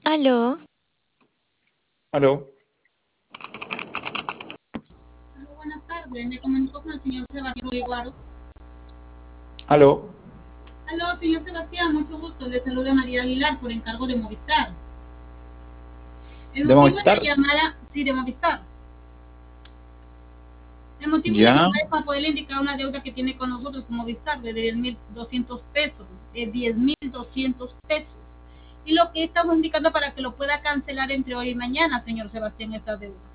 Aló, Aló, Aló, buenas tardes, me comunico con el señor Sebastián Iguaro. aló, Aló, señor Sebastián, mucho gusto. Le saluda María Aguilar por encargo de Movistar. El de motivo de la Movistar. llamada, sí, de Movistar. El motivo de la Ya, llamada es para poderle indicar una deuda que tiene con nosotros con Movistar de 10.200 pesos, de 10.200 pesos. Y lo que estamos indicando para que lo pueda cancelar entre hoy y mañana, señor Sebastián, esta deuda.